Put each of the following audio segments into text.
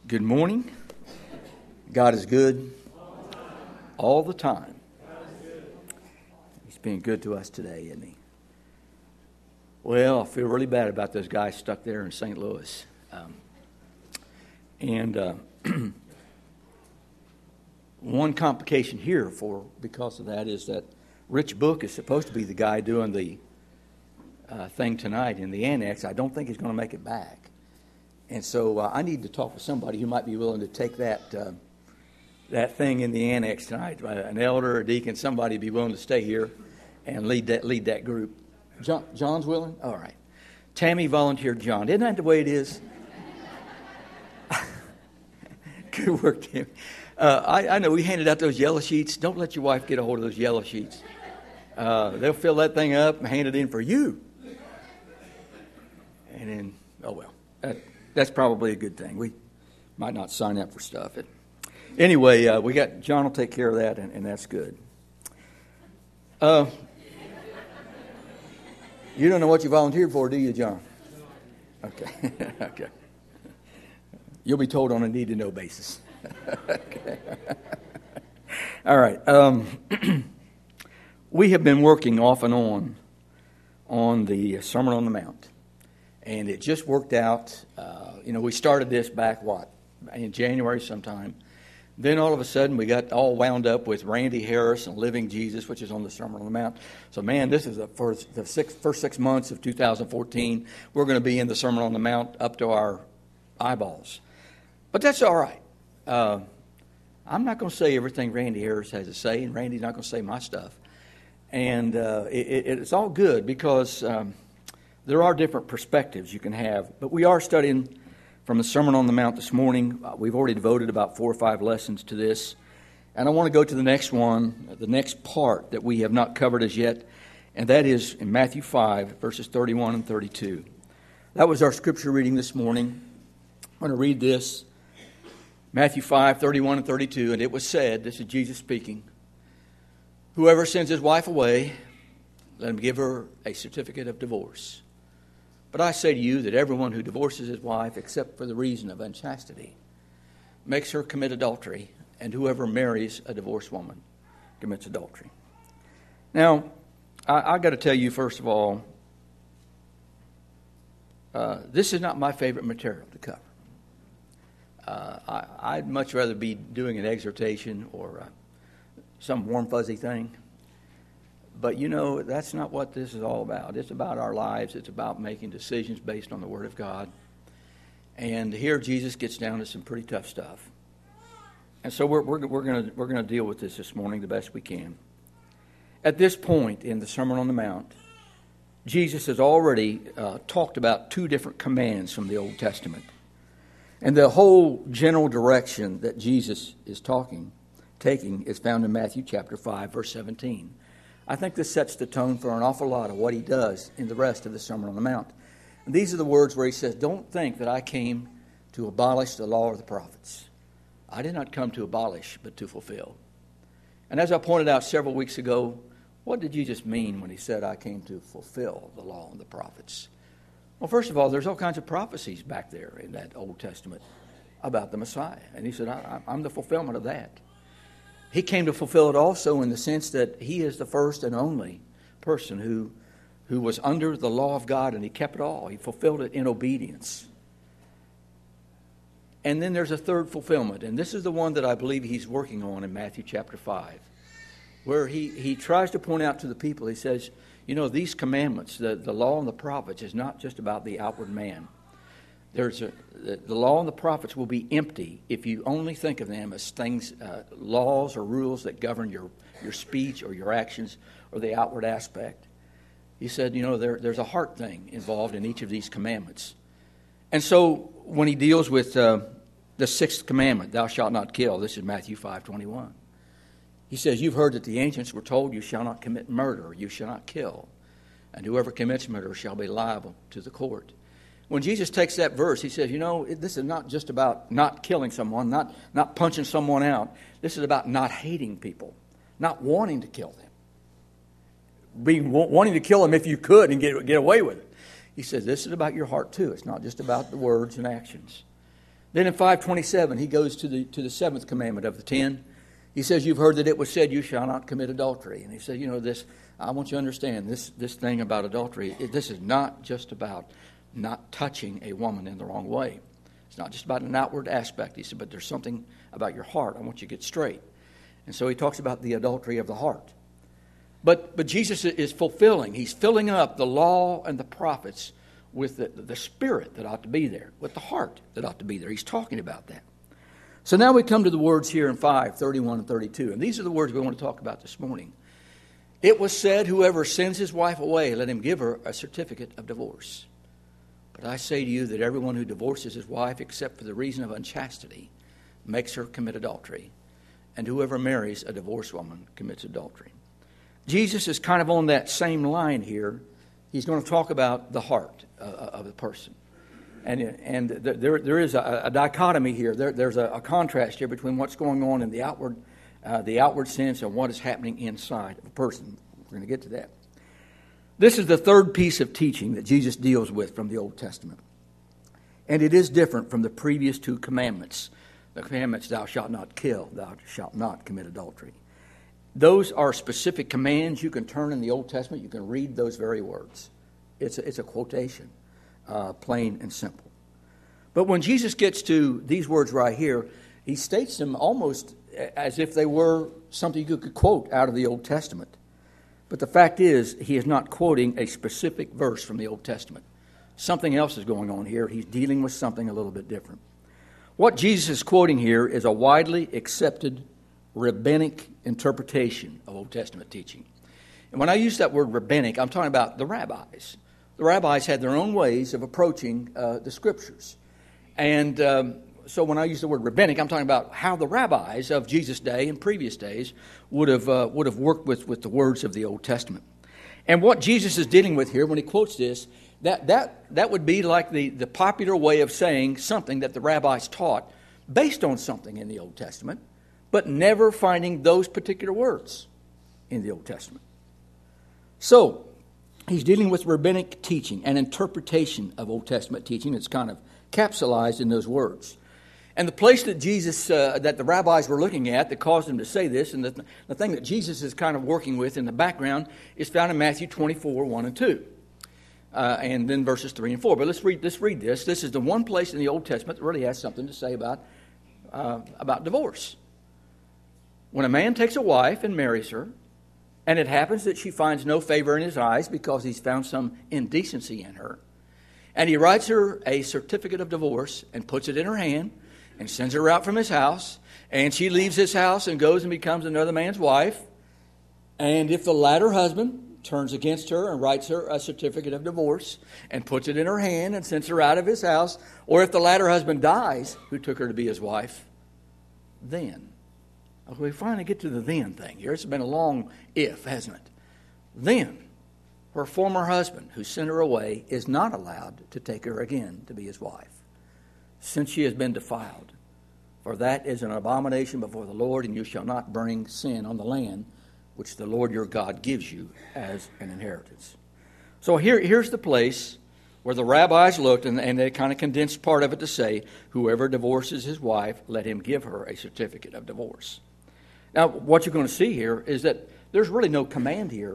Good morning. God is good all the time. He's been good to us today, isn't he? Well, I feel really bad about those guys stuck there in St. Louis. One complication here because of that is that Rich Book is supposed to be the guy doing the thing tonight in the annex. I don't think he's going to make it back. And so I need to talk with somebody who might be willing to take that thing in the annex tonight. An elder, a deacon, somebody be willing to stay here and lead that group. John's willing? All right. Tammy volunteered John. Isn't that the way it is? Good work, Tammy. I know we handed out those yellow sheets. Don't let your wife get a hold of those yellow sheets. They'll fill that thing up and hand it in for you. And then, oh well. That's probably a good thing. We might not sign up for stuff. Anyway, we got John will take care of that, and that's good. You don't know what you volunteered for, do you, John? Okay. Okay. You'll be told on a need-to-know basis. Okay. All right. We have been working off and on the Sermon on the Mount. And it just worked out. We started this back, in January sometime. Then all of a sudden we got all wound up with Randy Harris and Living Jesus, which is on the Sermon on the Mount. So, man, this is the first 6 months of 2014. We're going to be in the Sermon on the Mount up to our eyeballs. But that's all right. I'm not going to say everything Randy Harris has to say, and Randy's not going to say my stuff. And it's all good because there are different perspectives you can have. But we are studying from the Sermon on the Mount this morning. We've already devoted about 4 or 5 lessons to this. And I want to go to the next one, the next part that we have not covered as yet, and that is in Matthew 5, verses 31 and 32. That was our scripture reading this morning. I'm going to read this, Matthew 5, 31 and 32, and it was said, this is Jesus speaking, "Whoever sends his wife away, let him give her a certificate of divorce. But I say to you that everyone who divorces his wife, except for the reason of unchastity, makes her commit adultery, and whoever marries a divorced woman commits adultery." Now, I got to tell you, first of all, this is not my favorite material to cover. I'd much rather be doing an exhortation or some warm, fuzzy thing. But, that's not what this is all about. It's about our lives. It's about making decisions based on the Word of God. And here Jesus gets down to some pretty tough stuff. And so we're going to deal with this morning the best we can. At this point in the Sermon on the Mount, Jesus has already talked about 2 different commands from the Old Testament. And the whole general direction that Jesus is taking is found in Matthew chapter 5, verse 17. I think this sets the tone for an awful lot of what he does in the rest of the Sermon on the Mount. And these are the words where he says, "Don't think that I came to abolish the law or the prophets. I did not come to abolish, but to fulfill." And as I pointed out several weeks ago, what did Jesus mean when he said, "I came to fulfill the law and the prophets"? Well, first of all, there's all kinds of prophecies back there in that Old Testament about the Messiah. And he said, I'm the fulfillment of that. He came to fulfill it also in the sense that he is the first and only person who was under the law of God, and he kept it all. He fulfilled it in obedience. And then there's a third fulfillment, and this is the one that I believe he's working on in Matthew chapter 5, where he tries to point out to the people, he says, these commandments, the law and the prophets, is not just about the outward man. The law and the prophets will be empty if you only think of them as things, laws or rules that govern your speech or your actions or the outward aspect. He said, there's a heart thing involved in each of these commandments. And so when he deals with the 6th commandment, "Thou shalt not kill," this is Matthew 5:21. He says, "You've heard that the ancients were told, you shall not commit murder, you shall not kill, and whoever commits murder shall be liable to the court." When Jesus takes that verse, he says, this is not just about not killing someone, not punching someone out. This is about not hating people, not wanting to kill them, wanting to kill them if you could and get away with it. He says, this is about your heart too. It's not just about the words and actions. Then in 5:27, he goes to the seventh commandment of the 10. He says, you've heard that it was said, you shall not commit adultery. And he said, this, I want you to understand this thing about adultery. This is not just about not touching a woman in the wrong way. It's not just about an outward aspect. He said, but there's something about your heart. I want you to get straight. And so he talks about the adultery of the heart. But Jesus is fulfilling. He's filling up the law and the prophets with the spirit that ought to be there, with the heart that ought to be there. He's talking about that. So now we come to the words here in 5:31 and 32. And these are the words we want to talk about this morning. It was said, whoever sends his wife away, let him give her a certificate of divorce. But I say to you that everyone who divorces his wife except for the reason of unchastity makes her commit adultery. And whoever marries a divorced woman commits adultery. Jesus is kind of on that same line here. He's going to talk about the heart of the person. And there is a dichotomy here. There's a contrast here between what's going on in the outward sense and what is happening inside of a person. We're going to get to that. This is the third piece of teaching that Jesus deals with from the Old Testament. And it is different from the previous two commandments. The commandments, thou shalt not kill, thou shalt not commit adultery. Those are specific commands. You can turn in the Old Testament, you can read those very words. It's a quotation. Plain and simple. But when Jesus gets to these words right here, he states them almost as if they were something you could quote out of the Old Testament. But the fact is, he is not quoting a specific verse from the Old Testament. Something else is going on here. He's dealing with something a little bit different. What Jesus is quoting here is a widely accepted rabbinic interpretation of Old Testament teaching. And when I use that word rabbinic, I'm talking about the rabbis. The rabbis had their own ways of approaching the Scriptures. And so when I use the word rabbinic, I'm talking about how the rabbis of Jesus' day and previous days would have worked with the words of the Old Testament. And what Jesus is dealing with here when he quotes this, that would be like the popular way of saying something that the rabbis taught based on something in the Old Testament, but never finding those particular words in the Old Testament. So he's dealing with rabbinic teaching, an interpretation of Old Testament teaching that's kind of capsulized in those words. And the place that Jesus, that the rabbis were looking at that caused them to say this, and the thing that Jesus is kind of working with in the background is found in Matthew 24, 1 and 2. And then verses 3 and 4. But let's read this. This is the one place in the Old Testament that really has something to say about divorce. When a man takes a wife and marries her, and it happens that she finds no favor in his eyes because he's found some indecency in her, and he writes her a certificate of divorce and puts it in her hand and sends her out from his house, and she leaves his house and goes and becomes another man's wife, and if the latter husband turns against her and writes her a certificate of divorce and puts it in her hand and sends her out of his house, or if the latter husband dies who took her to be his wife, then, we finally get to the then thing here. It's been a long if, hasn't it? Then, her former husband who sent her away is not allowed to take her again to be his wife, since she has been defiled. For that is an abomination before the Lord, and you shall not bring sin on the land which the Lord your God gives you as an inheritance. So here's the place where the rabbis looked, and they kind of condensed part of it to say, whoever divorces his wife, let him give her a certificate of divorce. Now, what you're going to see here is that there's really no command here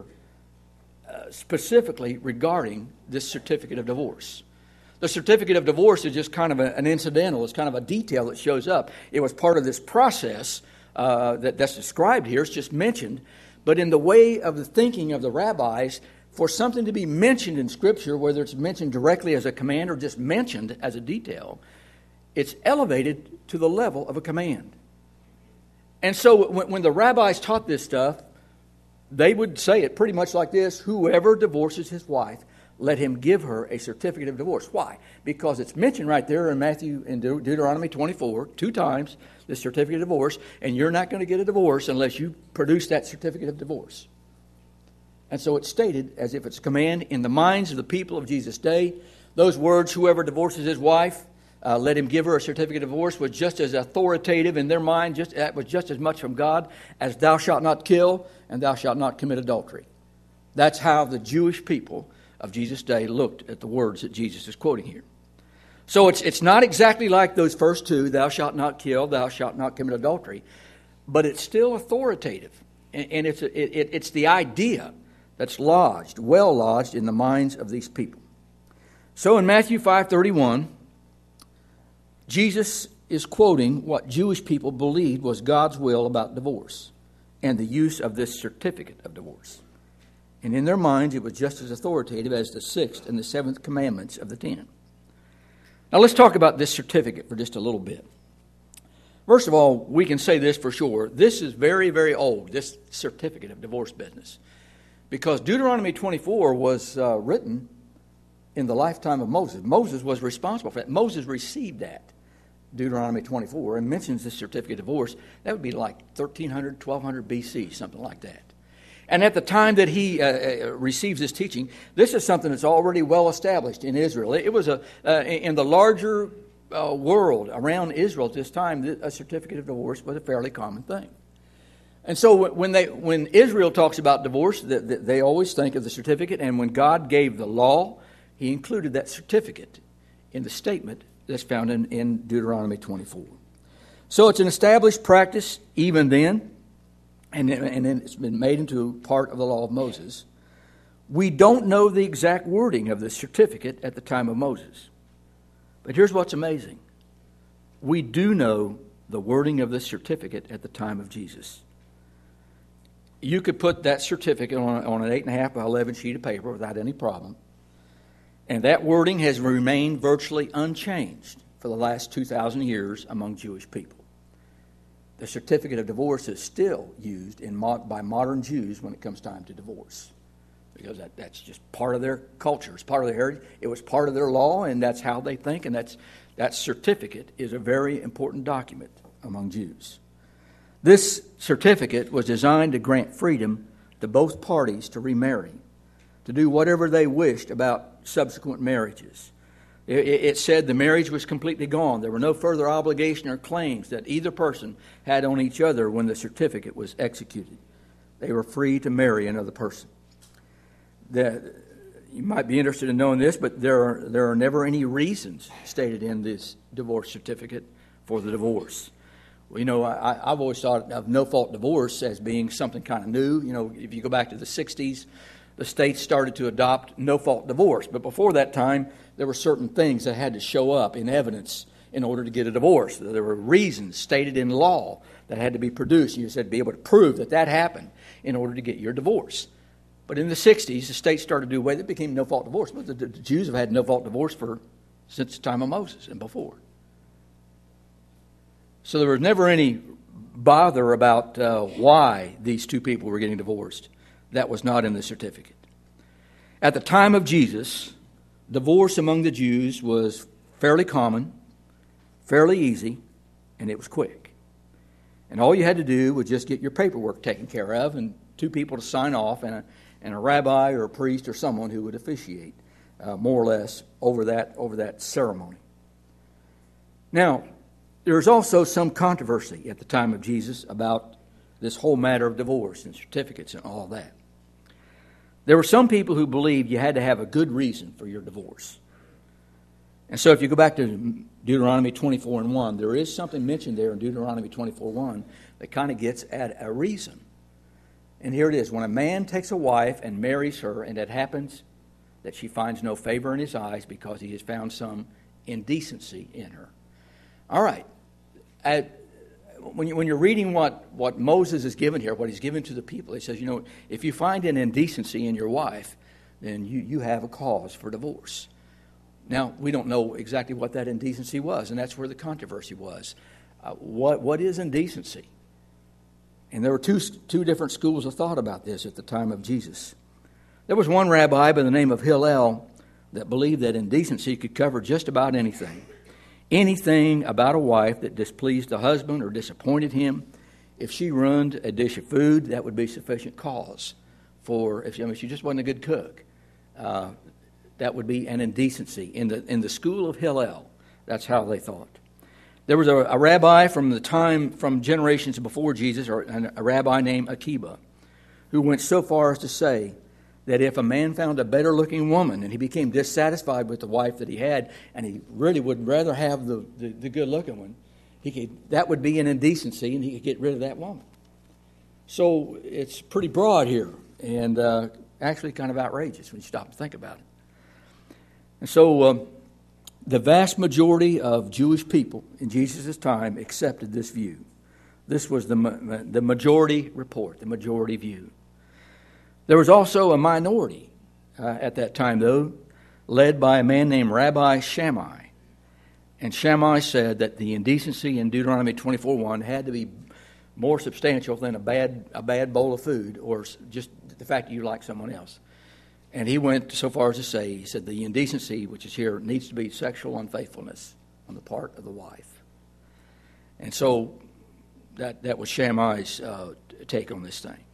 specifically regarding this certificate of divorce. The certificate of divorce is just kind of an incidental. It's kind of a detail that shows up. It was part of this process that's described here. It's just mentioned. But in the way of the thinking of the rabbis, for something to be mentioned in Scripture, whether it's mentioned directly as a command or just mentioned as a detail, it's elevated to the level of a command. And so when the rabbis taught this stuff, they would say it pretty much like this: whoever divorces his wife, let him give her a certificate of divorce. Why? Because it's mentioned right there in Deuteronomy 24, 2 times, the certificate of divorce, and you're not going to get a divorce unless you produce that certificate of divorce. And so it's stated as if it's a command in the minds of the people of Jesus' day. Those words, whoever divorces his wife, let him give her a certificate of divorce, was just as authoritative in their mind, was just as much from God as thou shalt not kill and thou shalt not commit adultery. That's how the Jewish people of Jesus' day looked at the words that Jesus is quoting here. So it's not exactly like those first two, thou shalt not kill, thou shalt not commit adultery, but it's still authoritative. And it's the idea that's lodged, well lodged in the minds of these people. So in Matthew 5:31, Jesus is quoting what Jewish people believed was God's will about divorce and the use of this certificate of divorce. And in their minds, it was just as authoritative as the 6th and the 7th commandments of the 10. Now let's talk about this certificate for just a little bit. First of all, we can say this for sure. This is very, very old, this certificate of divorce business. Because Deuteronomy 24 was written in the lifetime of Moses. Moses was responsible for that. Moses received that, Deuteronomy 24, and mentions this certificate of divorce. That would be like 1300, 1200 BC, something like that. And at the time that he receives this teaching, this is something that's already well established in Israel. It was in the larger world around Israel at this time, a certificate of divorce was a fairly common thing. And so when Israel talks about divorce, they always think of the certificate. And when God gave the law, he included that certificate in the statement that's found in Deuteronomy 24. So it's an established practice even then. And then it's been made into part of the law of Moses. We don't know the exact wording of the certificate at the time of Moses. But here's what's amazing. We do know the wording of the certificate at the time of Jesus. You could put that certificate on an 8.5 by 11 sheet of paper without any problem. And that wording has remained virtually unchanged for the last 2,000 years among Jewish people. The certificate of divorce is still used by modern Jews when it comes time to divorce, because that's just part of their culture. It's part of their heritage. It was part of their law, and that's how they think, and that certificate is a very important document among Jews. This certificate was designed to grant freedom to both parties to remarry, to do whatever they wished about subsequent marriages. It said the marriage was completely gone. There were no further obligation or claims that either person had on each other when the certificate was executed. They were free to marry another person. You might be interested in knowing this, but there are never any reasons stated in this divorce certificate for the divorce. Well, I've always thought of no-fault divorce as being something kind of new. If you go back to the 60s, the states started to adopt no-fault divorce. But before that time, there were certain things that had to show up in evidence in order to get a divorce. There were reasons stated in law that had to be produced. You had to be able to prove that happened in order to get your divorce. But in the 60s, the states started to do away. That became no-fault divorce. But the Jews have had no-fault divorce since the time of Moses and before. So there was never any bother about why these two people were getting divorced. That was not in the certificate. At the time of Jesus, divorce among the Jews was fairly common, fairly easy, and it was quick. And all you had to do was just get your paperwork taken care of and two people to sign off and a rabbi or a priest or someone who would officiate more or less over that ceremony. Now, there's also some controversy at the time of Jesus about this whole matter of divorce and certificates and all that. There were some people who believed you had to have a good reason for your divorce. And so if you go back to Deuteronomy 24:1, there is something mentioned there in Deuteronomy 24:1 that kind of gets at a reason. And here it is. When a man takes a wife and marries her, and it happens that she finds no favor in his eyes because he has found some indecency in her. All right. When you're reading what Moses is given here, what he's given to the people, he says, if you find an indecency in your wife, then you have a cause for divorce. Now, we don't know exactly what that indecency was, and that's where the controversy was. What is indecency? And there were two different schools of thought about this at the time of Jesus. There was one rabbi by the name of Hillel that believed that indecency could cover just about anything. Anything about a wife that displeased the husband or disappointed him. If she ruined a dish of food, that would be sufficient cause if she just wasn't a good cook. That would be an indecency. In the school of Hillel, that's how they thought. There was a rabbi from generations before Jesus, or a rabbi named Akiba, who went so far as to say that if a man found a better looking woman and he became dissatisfied with the wife that he had, and he really would rather have the good looking one, that would be an indecency, and he could get rid of that woman. So it's pretty broad here, and actually kind of outrageous when you stop and think about it. And so the vast majority of Jewish people in Jesus' time accepted this view. This was the majority report, the majority view. There was also a minority at that time, though, led by a man named Rabbi Shammai. And Shammai said that the indecency in Deuteronomy 24:1 had to be more substantial than a bad bowl of food, or just the fact that you like someone else. And he went so far as to say, he said the indecency, which is here, needs to be sexual unfaithfulness on the part of the wife. And so that was Shammai's take on this thing.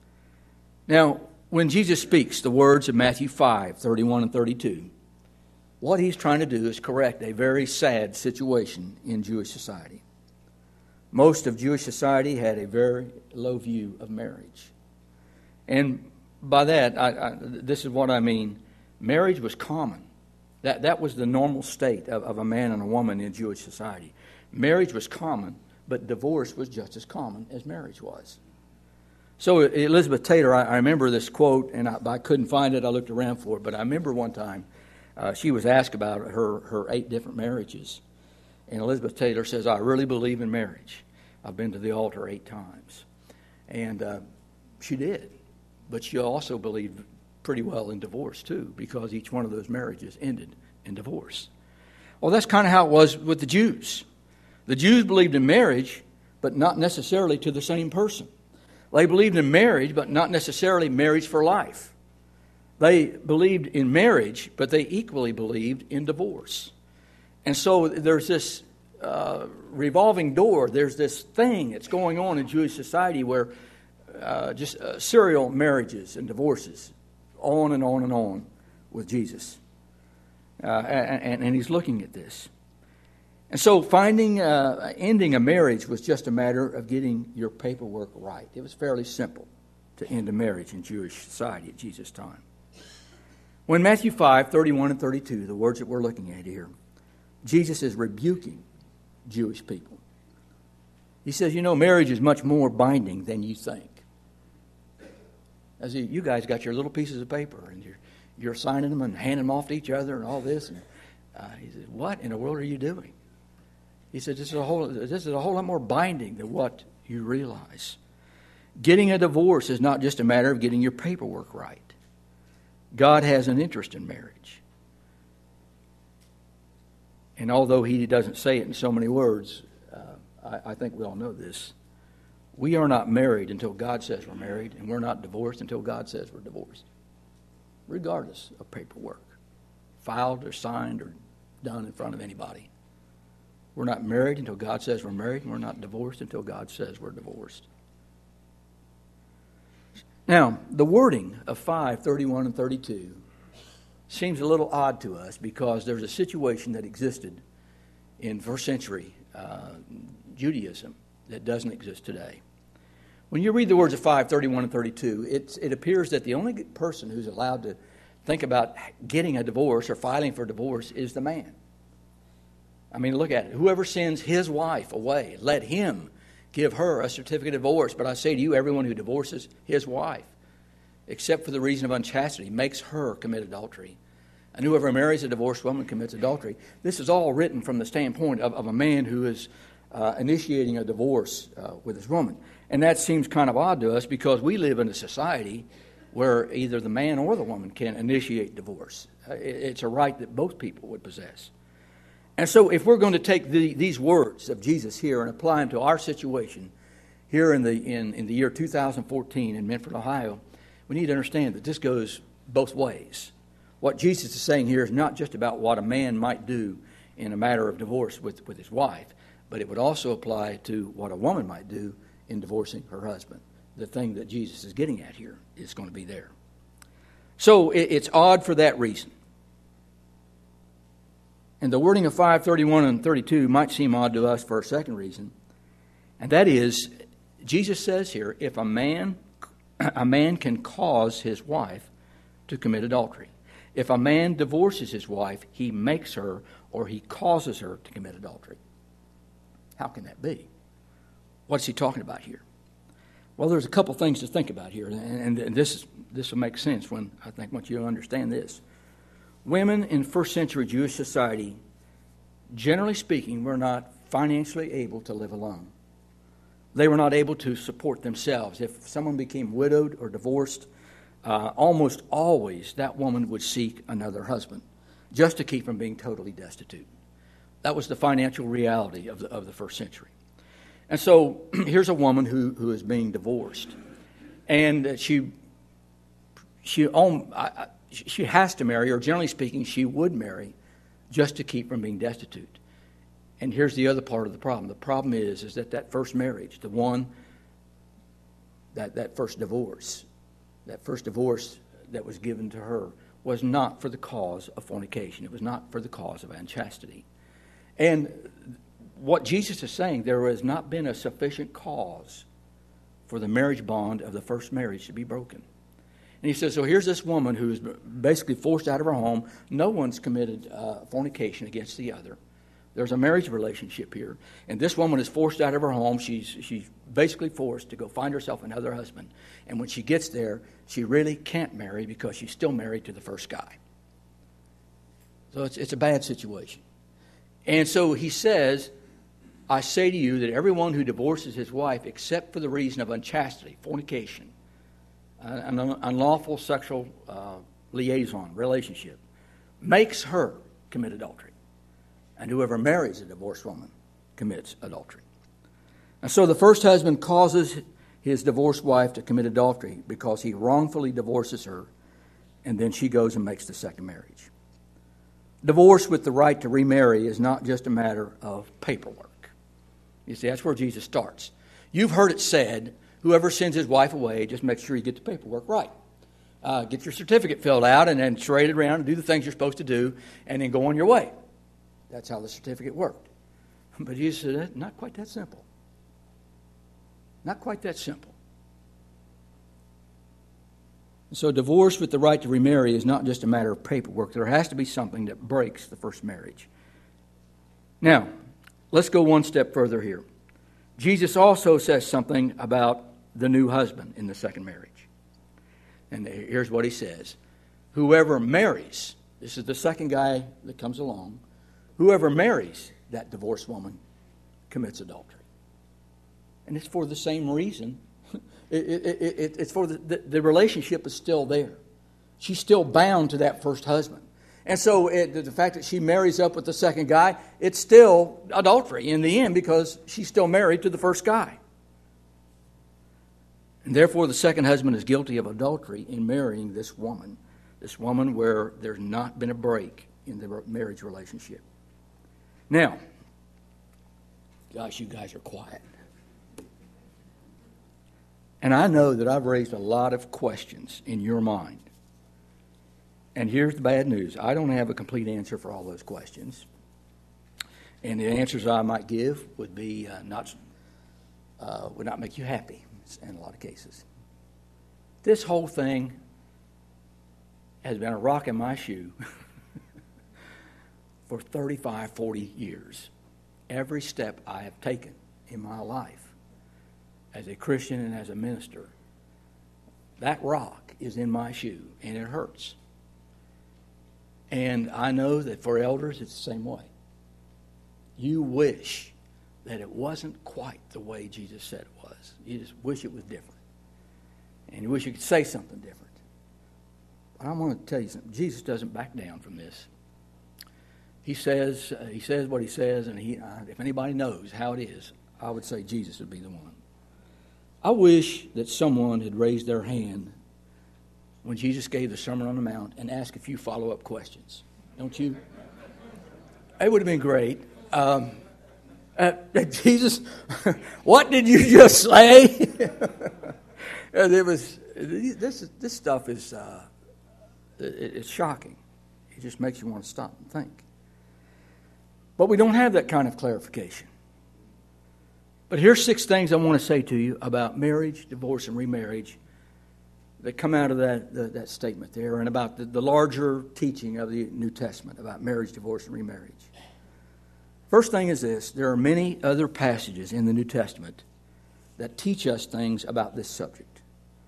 Now, when Jesus speaks the words of Matthew 5:31 and 32, what he's trying to do is correct a very sad situation in Jewish society. Most of Jewish society had a very low view of marriage. And by that, this is what I mean. Marriage was common. That was the normal state of a man and a woman in Jewish society. Marriage was common, but divorce was just as common as marriage was. So Elizabeth Taylor, I remember this quote, and I couldn't find it. I looked around for it, but I remember one time she was asked about her 8 different marriages. And Elizabeth Taylor says, I really believe in marriage. I've been to the altar 8 times. And she did. But she also believed pretty well in divorce, too, because each one of those marriages ended in divorce. Well, that's kind of how it was with the Jews. The Jews believed in marriage, but not necessarily to the same person. They believed in marriage, but not necessarily marriage for life. They believed in marriage, but they equally believed in divorce. And so there's this revolving door. There's this thing that's going on in Jewish society where just serial marriages and divorces, on and on and on with Jesus. And he's looking at this. And so ending a marriage was just a matter of getting your paperwork right. It was fairly simple to end a marriage in Jewish society at Jesus' time. When Matthew 5:31 and 32, the words that we're looking at here, Jesus is rebuking Jewish people. He says, marriage is much more binding than you think. As you guys got your little pieces of paper, and you're signing them and handing them off to each other and all this. And he says, what in the world are you doing? He said, this is a whole lot more binding than what you realize. Getting a divorce is not just a matter of getting your paperwork right. God has an interest in marriage. And although he doesn't say it in so many words, I think we all know this. We are not married until God says we're married, and we're not divorced until God says we're divorced, regardless of paperwork, filed or signed or done in front of anybody. We're not married until God says we're married, and we're not divorced until God says we're divorced. Now, the wording of 5:31 and 32 seems a little odd to us because there's a situation that existed in first century Judaism that doesn't exist today. When you read the words of 5:31 and 32, it appears that the only person who's allowed to think about getting a divorce or filing for divorce is the man. I mean, look at it. Whoever sends his wife away, let him give her a certificate of divorce. But I say to you, everyone who divorces his wife, except for the reason of unchastity, makes her commit adultery. And whoever marries a divorced woman commits adultery. This is all written from the standpoint of a man who is initiating a divorce with his woman. And that seems kind of odd to us because we live in a society where either the man or the woman can initiate divorce. It's a right that both people would possess. And so if we're going to take these words of Jesus here and apply them to our situation here in the year 2014 in Medford, Ohio, we need to understand that this goes both ways. What Jesus is saying here is not just about what a man might do in a matter of divorce with his wife, but it would also apply to what a woman might do in divorcing her husband. The thing that Jesus is getting at here is going to be there. So it's odd for that reason. And the wording of 5:31 and 32 might seem odd to us for a second reason. And that is, Jesus says here, if a man can cause his wife to commit adultery. If a man divorces his wife, he makes her or he causes her to commit adultery. How can that be? What's he talking about here? Well, there's a couple things to think about here, and this will make sense once you understand this. Women in first century Jewish society, generally speaking, were not financially able to live alone. They were not able to support themselves. If someone became widowed or divorced, almost always that woman would seek another husband just to keep from being totally destitute. That was the financial reality of the first century. And so here's a woman who is being divorced, and she has to marry, or generally speaking, she would marry just to keep from being destitute. And here's the other part of the problem. The problem is that first marriage, the one, that first divorce that was given to her was not for the cause of fornication. It was not for the cause of unchastity. And what Jesus is saying, there has not been a sufficient cause for the marriage bond of the first marriage to be broken. And he says, so here's this woman who is basically forced out of her home. No one's committed fornication against the other. There's a marriage relationship here. And this woman is forced out of her home. She's basically forced to go find herself another husband. And when she gets there, she really can't marry because she's still married to the first guy. So it's a bad situation. And so he says, I say to you that everyone who divorces his wife except for the reason of unchastity, fornication, an unlawful sexual relationship, makes her commit adultery. And whoever marries a divorced woman commits adultery. And so the first husband causes his divorced wife to commit adultery because he wrongfully divorces her, and then she goes and makes the second marriage. Divorce with the right to remarry is not just a matter of paperwork. You see, that's where Jesus starts. You've heard it said, whoever sends his wife away, just make sure you get the paperwork right. Get your certificate filled out and then charade it around and do the things you're supposed to do and then go on your way. That's how the certificate worked. But Jesus said, not quite that simple. Not quite that simple. So divorce with the right to remarry is not just a matter of paperwork. There has to be something that breaks the first marriage. Now, let's go one step further here. Jesus also says something about the new husband in the second marriage. And here's what he says. Whoever marries, this is the second guy that comes along, whoever marries that divorced woman commits adultery. And it's for the same reason. It's for the relationship is still there. She's still bound to that first husband. And so the fact that she marries up with the second guy, it's still adultery in the end because she's still married to the first guy. And therefore the second husband is guilty of adultery in marrying this woman where there's not been a break in the marriage relationship. Now, gosh, you guys are quiet. And I know that I've raised a lot of questions in your mind. And here's the bad news. I don't have a complete answer for all those questions. And the answers I might give would be would not make you happy in a lot of cases. This whole thing has been a rock in my shoe for 35, 40 years. Every step I have taken in my life as a Christian and as a minister, that rock is in my shoe, and it hurts. And I know that for elders, it's the same way. You wish that it wasn't quite the way Jesus said it was. You just wish it was different. And you wish you could say something different. But I want to tell you something. Jesus doesn't back down from this. He says what he says, and if anybody knows how it is, I would say Jesus would be the one. I wish that someone had raised their hand when Jesus gave the Sermon on the Mount and asked a few follow-up questions. Don't you? It would have been great. Jesus, what did you just say? This stuff is it's shocking. It just makes you want to stop and think. But we don't have that kind of clarification. But here's 6 things I want to say to you about marriage, divorce, and remarriage that come out of that statement there, and about the larger teaching of the New Testament about marriage, divorce, and remarriage. First thing is this: there are many other passages in the New Testament that teach us things about this subject.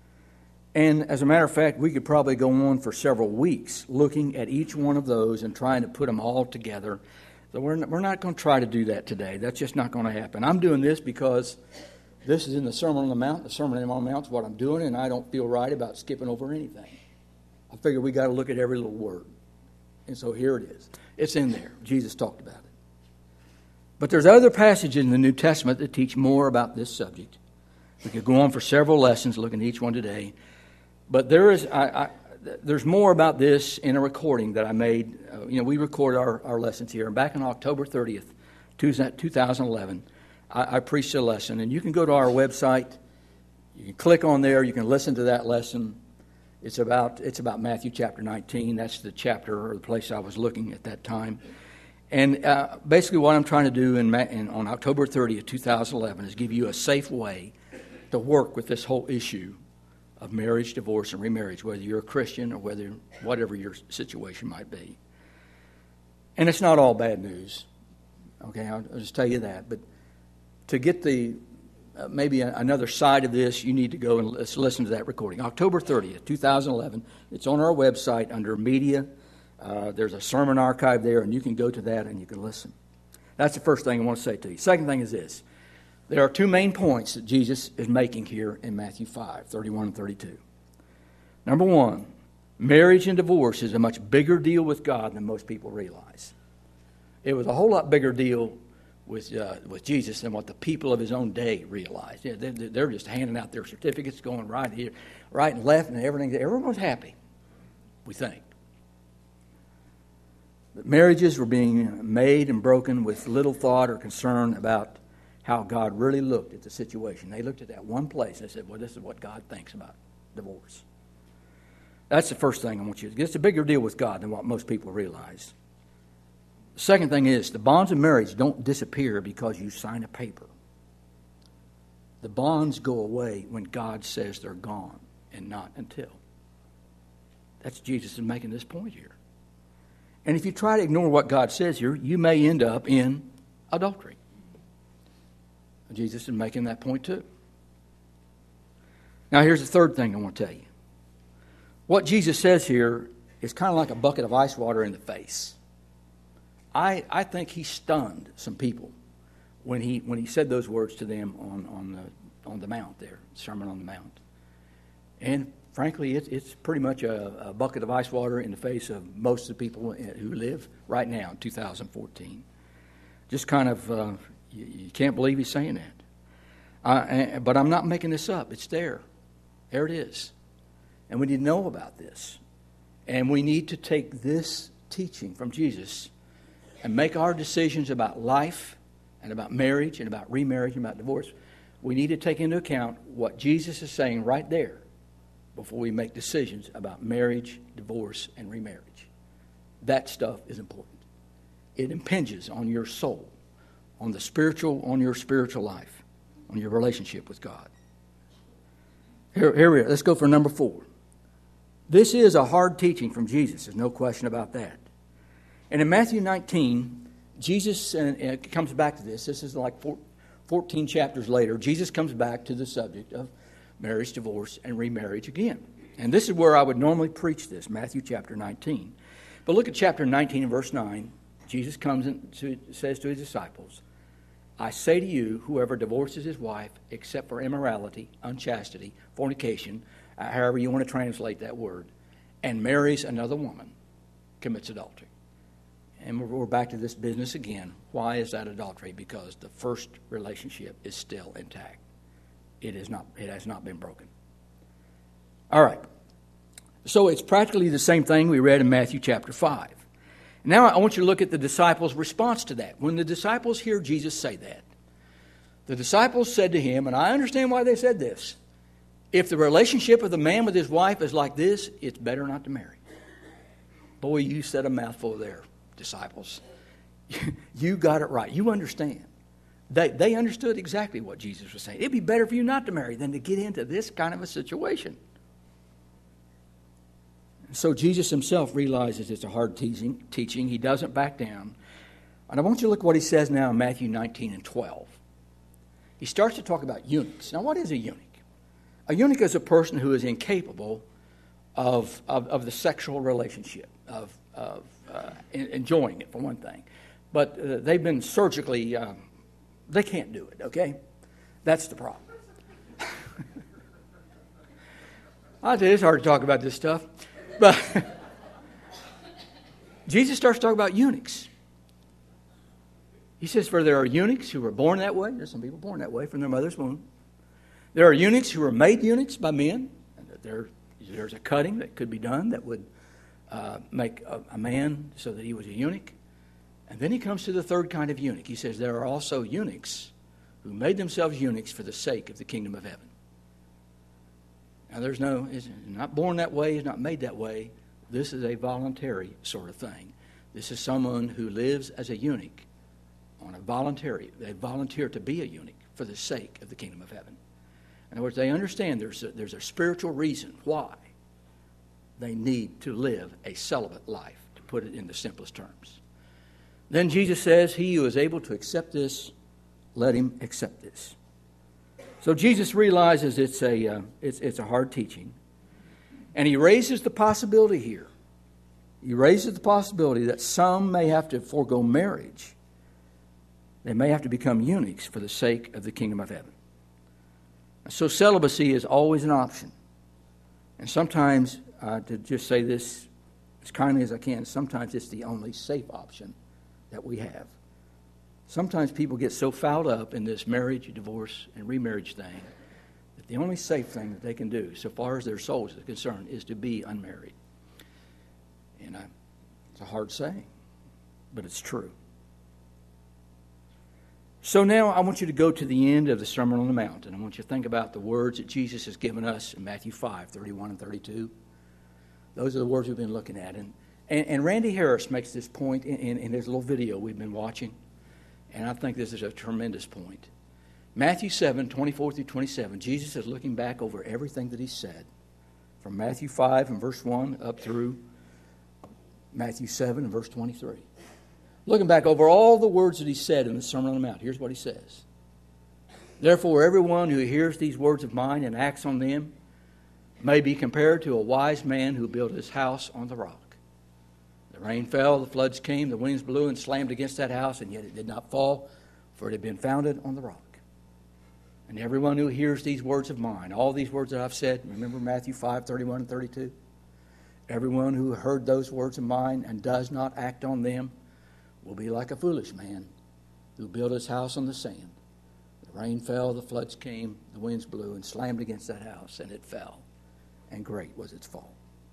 And as a matter of fact, we could probably go on for several weeks looking at each one of those and trying to put them all together. So we're not going to try to do that today. That's just not going to happen. I'm doing this because this is in the Sermon on the Mount. The Sermon on the Mount is what I'm doing, and I don't feel right about skipping over anything. I figure we got to look at every little word. And so here it is. It's in there. Jesus talked about it. But there's other passages in the New Testament that teach more about this subject. We could go on for several lessons looking at each one today. But there's more about this in a recording that I made. We record our lessons here. And back on October 30th, 2011, I preached a lesson. And you can go to our website. You can click on there. You can listen to that lesson. It's about Matthew chapter 19. That's the chapter or the place I was looking at that time. And basically what I'm trying to do on October 30th, 2011 is give you a safe way to work with this whole issue of marriage, divorce, and remarriage, whether you're a Christian or whatever your situation might be. And it's not all bad news. Okay, I'll just tell you that. But to get maybe another side of this, you need to go and listen to that recording. October 30th, 2011. It's on our website under Media. There's a sermon archive there, and you can go to that and you can listen. That's the first thing I want to say to you. Second thing is this. There are two main points that Jesus is making here in Matthew 5, 31 and 32. Number one, marriage and divorce is a much bigger deal with God than most people realize. It was a whole lot bigger deal with Jesus than what the people of his own day realized. Yeah, they're just handing out their certificates, going right here, right and left, and everything. Everyone was happy, we think. But marriages were being made and broken with little thought or concern about how God really looked at the situation. They looked at that one place and said, well, this is what God thinks about divorce. That's the first thing I want you to get. It's a bigger deal with God than what most people realize. The second thing is, the bonds of marriage don't disappear because you sign a paper. The bonds go away when God says they're gone, and not until. That's Jesus is making this point here. And if you try to ignore what God says here, you may end up in adultery. Jesus is making that point too. Now here's the third thing I want to tell you. What Jesus says here is kind of like a bucket of ice water in the face. I think he stunned some people when he said those words to them on the Mount there, Sermon on the Mount. And frankly, it's pretty much a bucket of ice water in the face of most of the people who live right now in 2014. Just kind of... You can't believe he's saying that. But I'm not making this up. It's there. There it is. And we need to know about this. And we need to take this teaching from Jesus and make our decisions about life and about marriage and about remarriage and about divorce. We need to take into account what Jesus is saying right there before we make decisions about marriage, divorce, and remarriage. That stuff is important. It impinges on your soul. On your spiritual life, on your relationship with God. Here we are. Let's go for number 4. This is a hard teaching from Jesus. There's no question about that. And in Matthew 19, Jesus comes back to this. This is like 14 chapters later. Jesus comes back to the subject of marriage, divorce, and remarriage again. And this is where I would normally preach this, Matthew chapter 19. But look at chapter 19 and verse 9. Jesus comes and says to his disciples, I say to you, whoever divorces his wife, except for immorality, unchastity, fornication, however you want to translate that word, and marries another woman, commits adultery. And we're back to this business again. Why is that adultery? Because the first relationship is still intact. It has not been broken. All right. So it's practically the same thing we read in Matthew chapter 5. Now I want you to look at the disciples' response to that. When the disciples hear Jesus say that, the disciples said to him, and I understand why they said this, if the relationship of the man with his wife is like this, it's better not to marry. Boy, you said a mouthful there, disciples. You got it right. You understand. They understood exactly what Jesus was saying. It'd be better for you not to marry than to get into this kind of a situation. So Jesus himself realizes it's a hard teaching. He doesn't back down. And I want you to look what he says now in Matthew 19 and 12. He starts to talk about eunuchs. Now, what is a eunuch? A eunuch is a person who is incapable of the sexual relationship, of enjoying it, for one thing. But they've been surgically, they can't do it, okay? That's the problem. I tell you, it's hard to talk about this stuff. But Jesus starts talking about eunuchs. He says, for there are eunuchs who were born that way. There's some people born that way from their mother's womb. There are eunuchs who are made eunuchs by men. There's a cutting that could be done that would make a man so that he was a eunuch. And then he comes to the third kind of eunuch. He says, there are also eunuchs who made themselves eunuchs for the sake of the kingdom of heaven. Now, he's not born that way, he's not made that way. This is a voluntary sort of thing. This is someone who lives as a eunuch on a voluntary. They volunteer to be a eunuch for the sake of the kingdom of heaven. In other words, they understand there's a spiritual reason why they need to live a celibate life, to put it in the simplest terms. Then Jesus says, he who is able to accept this, let him accept this. So Jesus realizes it's a hard teaching. And he raises the possibility here. He raises the possibility that some may have to forego marriage. They may have to become eunuchs for the sake of the kingdom of heaven. So celibacy is always an option. And sometimes, to just say this as kindly as I can, sometimes it's the only safe option that we have. Sometimes people get so fouled up in this marriage, divorce, and remarriage thing that the only safe thing that they can do, so far as their souls are concerned, is to be unmarried. And it's a hard saying, but it's true. So now I want you to go to the end of the Sermon on the Mount, and I want you to think about the words that Jesus has given us in Matthew 5, 31 and 32. Those are the words we've been looking at. And Randy Harris makes this point in his little video we've been watching. And I think this is a tremendous point. Matthew 7, 24 through 27, Jesus is looking back over everything that he said. From Matthew 5 and verse 1 up through Matthew 7 and verse 23. Looking back over all the words that he said in the Sermon on the Mount. Here's what he says. Therefore, everyone who hears these words of mine and acts on them may be compared to a wise man who built his house on the rock. The rain fell, the floods came, the winds blew and slammed against that house, and yet it did not fall, for it had been founded on the rock. And everyone who hears these words of mine, all these words that I've said, remember Matthew 5, 31 and 32? Everyone who heard those words of mine and does not act on them will be like a foolish man who built his house on the sand. The rain fell, the floods came, the winds blew and slammed against that house, and it fell, and great was its fall.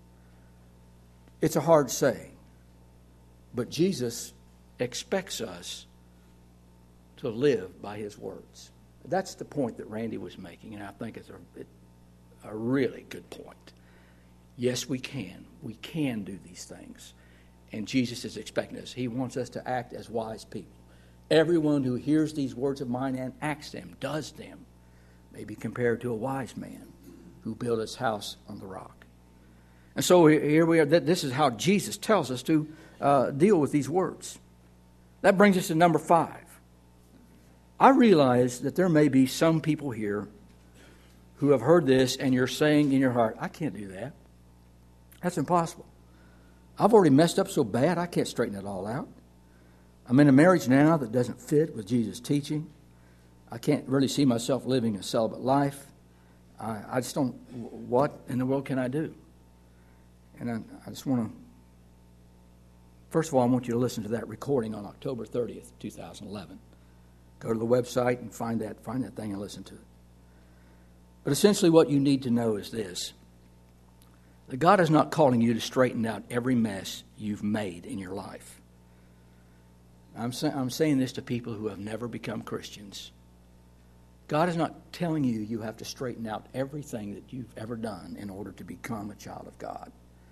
It's a hard saying. But Jesus expects us to live by his words. That's the point that Randy was making, and I think it's a really good point. Yes, we can. We can do these things. And Jesus is expecting us. He wants us to act as wise people. Everyone who hears these words of mine and acts them, does them, may be compared to a wise man who built his house on the rock. And so here we are. This is how Jesus tells us to deal with these words. That brings us to number 5. I realize that there may be some people here who have heard this and you're saying in your heart, I can't do that. That's impossible. I've already messed up so bad I can't straighten it all out. I'm in a marriage now that doesn't fit with Jesus' teaching. I can't really see myself living a celibate life. I just don't, what in the world can I do? And I just want to, first of all, I want you to listen to that recording on October 30th, 2011. Go to the website and find that thing and listen to it. But essentially what you need to know is this. That God is not calling you to straighten out every mess you've made in your life. I'm saying this to people who have never become Christians. God is not telling you you have to straighten out everything that you've ever done in order to become a child of God.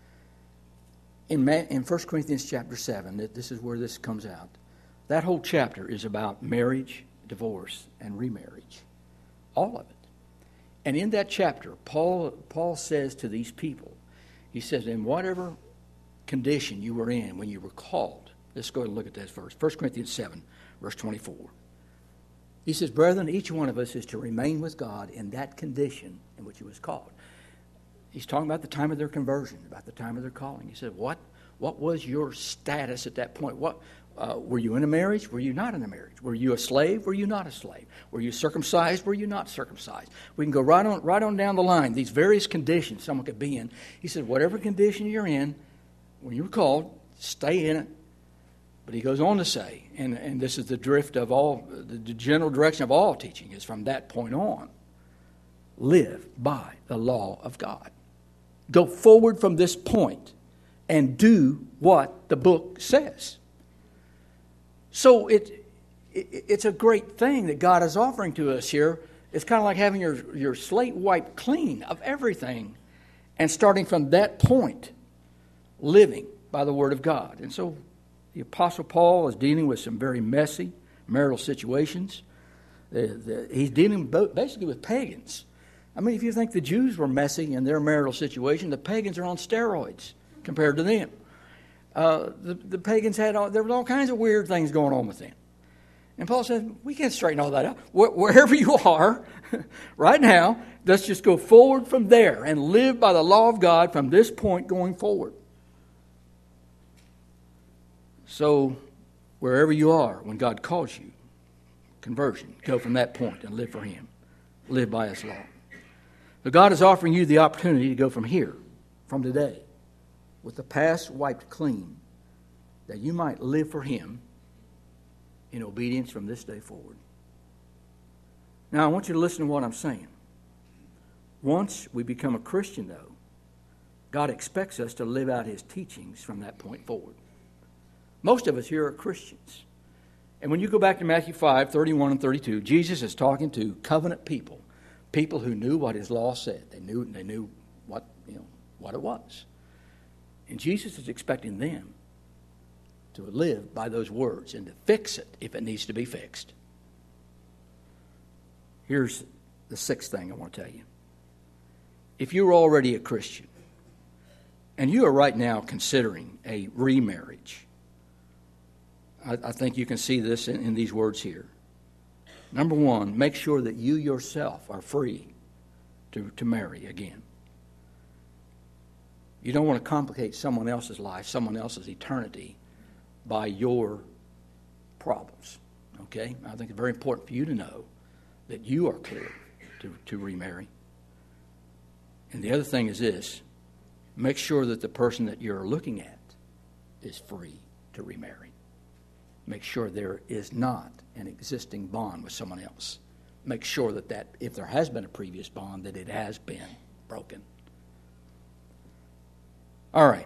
In 1 Corinthians chapter 7, this is where this comes out. That whole chapter is about marriage, divorce, and remarriage. All of it. And in that chapter, Paul says to these people, He says, in whatever condition you were in when you were called. Let's go ahead and look at this verse. 1 Corinthians 7, verse 24. He says, brethren, each one of us is to remain with God in that condition in which he was called. He's talking about the time of their conversion, about the time of their calling. He said, what was your status at that point? Were you in a marriage? Were you not in a marriage? Were you a slave? Were you not a slave? Were you circumcised? Were you not circumcised? We can go right on down the line, these various conditions someone could be in. He said, whatever condition you're in, when you were called, stay in it. But he goes on to say, and this is the drift of all, the general direction of all teaching is from that point on, live by the law of God. Go forward from this point and do what the book says. So it's a great thing that God is offering to us here. It's kind of like having your slate wiped clean of everything and starting from that point, living by the Word of God. And so the Apostle Paul is dealing with some very messy marital situations. He's dealing basically with pagans. I mean, if you think the Jews were messy in their marital situation, the pagans are on steroids compared to them. The pagans there were all kinds of weird things going on with them. And Paul said, we can't straighten all that out. Wherever you are right now, let's just go forward from there and live by the law of God from this point going forward. So, wherever you are, when God calls you, conversion, go from that point and live for Him. Live by His law. But God is offering you the opportunity to go from here, from today, with the past wiped clean, that you might live for Him in obedience from this day forward. Now, I want you to listen to what I'm saying. Once we become a Christian, though, God expects us to live out His teachings from that point forward. Most of us here are Christians. And when you go back to Matthew 5, 31 and 32, Jesus is talking to covenant people who knew what His law said. They knew what it was. And Jesus is expecting them to live by those words and to fix it if it needs to be fixed. Here's the sixth thing I want to tell you. If you're already a Christian and you are right now considering a remarriage, I think you can see this in these words here. Number one, make sure that you yourself are free to marry again. You don't want to complicate someone else's life, someone else's eternity by your problems. Okay? I think it's very important for you to know that you are clear to remarry. And the other thing is this. Make sure that the person that you're looking at is free to remarry. Make sure there is not an existing bond with someone else. Make sure that if there has been a previous bond, that it has been broken. All right.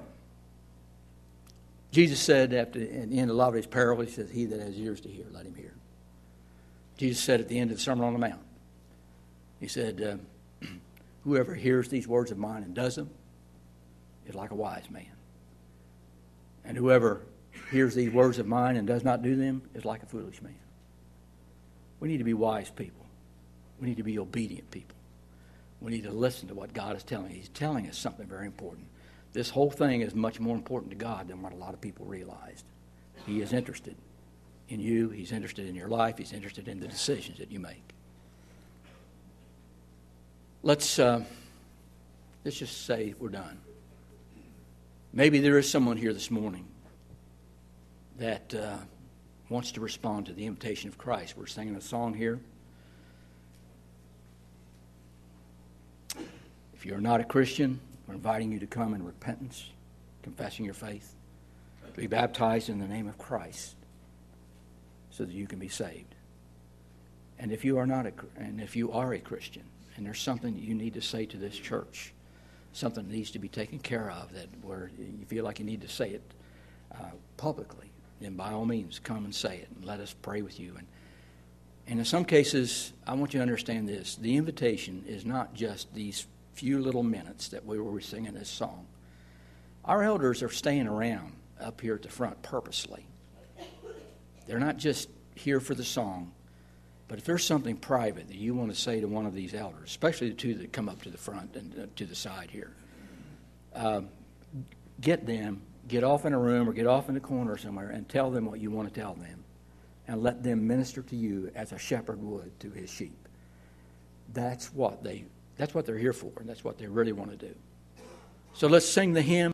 Jesus said at the end of a lot of his parables, he says, he that has ears to hear, let him hear. Jesus said at the end of the Sermon on the Mount, he said, whoever hears these words of mine and does them is like a wise man. And whoever hears these words of mine and does not do them is like a foolish man. We need to be wise people. We need to be obedient people. We need to listen to what God is telling us. He's telling us something very important. This whole thing is much more important to God than what a lot of people realized. He is interested in you. He's interested in your life. He's interested in the decisions that you make. Let's just say we're done. Maybe there is someone here this morning that wants to respond to the invitation of Christ. We're singing a song here. If you're not a Christian, we're inviting you to come in repentance, confessing your faith, to be baptized in the name of Christ so that you can be saved. And if you are a Christian, and there's something that you need to say to this church, something that needs to be taken care of, that where you feel like you need to say it publicly, then by all means come and say it and let us pray with you. And in some cases, I want you to understand this. The invitation is not just these few little minutes that we were singing this song. Our elders are staying around up here at the front purposely. They're not just here for the song, but if there's something private that you want to say to one of these elders, especially the two that come up to the front and to the side here, get off in a room or get off in a corner somewhere and tell them what you want to tell them. And let them minister to you as a shepherd would to his sheep. That's what they're here for, and that's what they really want to do. So let's sing the hymn.